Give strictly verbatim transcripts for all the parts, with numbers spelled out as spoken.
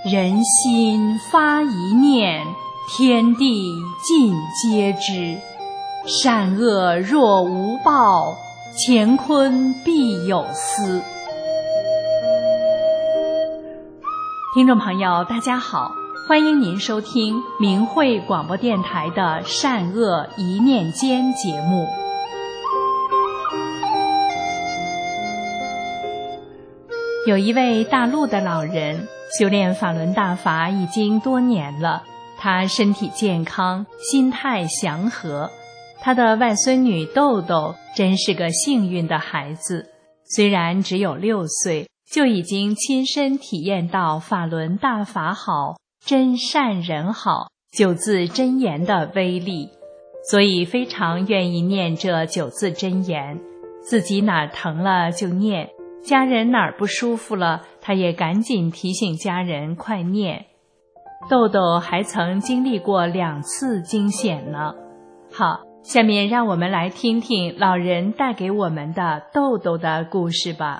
人心发一念，天地尽皆知。善恶若无报，乾坤必有私。听众朋友大家好，欢迎您收听明慧广播电台的善恶一念间节目。有一位大陆的老人修炼法轮大法已经多年了，他身体健康，心态祥和。他的外孙女豆豆真是个幸运的孩子，虽然只有六岁，就已经亲身体验到法轮大法好，真善人好九字真言的威力，所以非常愿意念这九字真言，自己哪儿疼了就念，家人哪儿不舒服了，他也赶紧提醒家人快念。豆豆还曾经历过两次惊险呢。好，下面让我们来听听老人带给我们的豆豆的故事吧。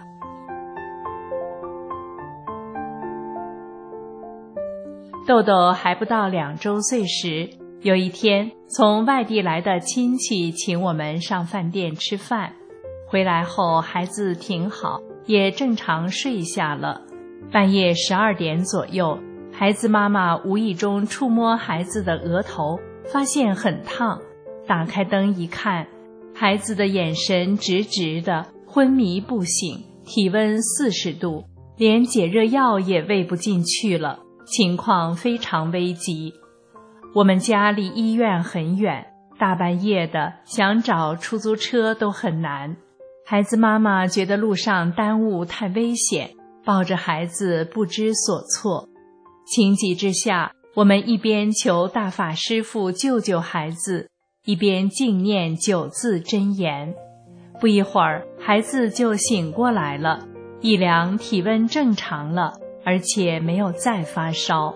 豆豆还不到两周岁时，有一天从外地来的亲戚请我们上饭店吃饭，回来后孩子挺好，也正常睡下了。半夜十二点左右，孩子妈妈无意中触摸孩子的额头，发现很烫，打开灯一看，孩子的眼神直直的，昏迷不醒，体温四十度，连解热药也喂不进去了，情况非常危急。我们家离医院很远，大半夜的想找出租车都很难。孩子妈妈觉得路上耽误太危险，抱着孩子不知所措。情急之下，我们一边求大法师父救救孩子，一边静念九字真言。不一会儿，孩子就醒过来了，一量体温正常了，而且没有再发烧。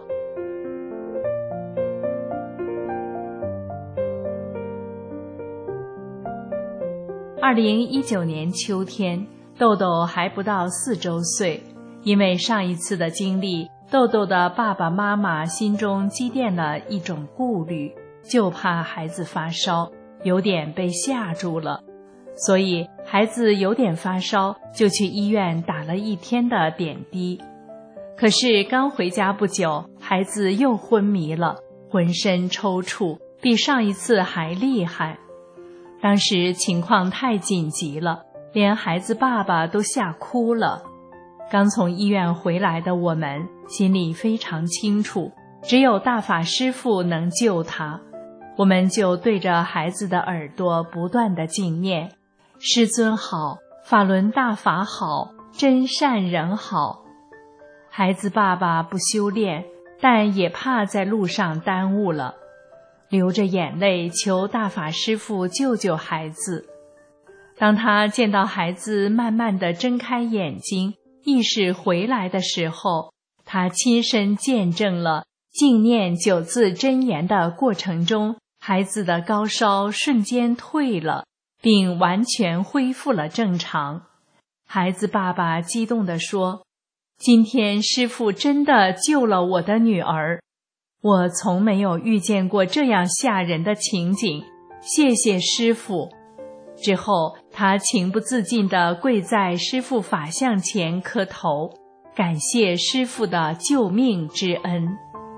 二零一九年秋天，豆豆还不到四周岁，因为上一次的经历，豆豆的爸爸妈妈心中积淀了一种顾虑，就怕孩子发烧，有点被吓住了。所以孩子有点发烧，就去医院打了一天的点滴。可是刚回家不久，孩子又昏迷了，浑身抽搐，比上一次还厉害。当时情况太紧急了，连孩子爸爸都吓哭了。刚从医院回来的我们心里非常清楚，只有大法师父能救他。我们就对着孩子的耳朵不断地静念：师尊好，法轮大法好，真善人好。孩子爸爸不修炼，但也怕在路上耽误了，流着眼泪求大法师父救救孩子。当他见到孩子慢慢地睁开眼睛，意识回来的时候，他亲身见证了静念九字真言的过程中，孩子的高烧瞬间退了，并完全恢复了正常。孩子爸爸激动地说：今天师父真的救了我的女儿，我从没有遇见过这样吓人的情景，谢谢师父。之后他情不自禁地跪在师父法像前磕头，感谢师父的救命之恩。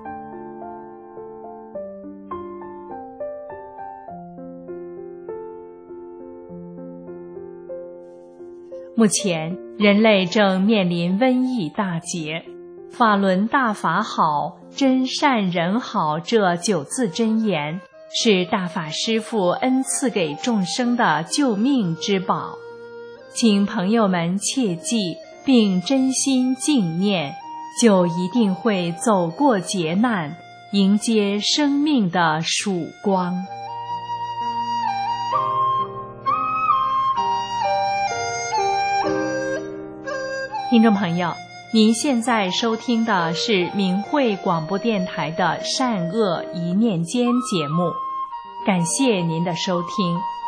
目前人类正面临瘟疫大劫，法轮大法好，真善人好这九字真言是大法师父恩赐给众生的救命之宝，请朋友们切记并真心敬念，就一定会走过劫难，迎接生命的曙光。听众朋友，您现在收听的是明慧广播电台的善恶一念间节目，感谢您的收听。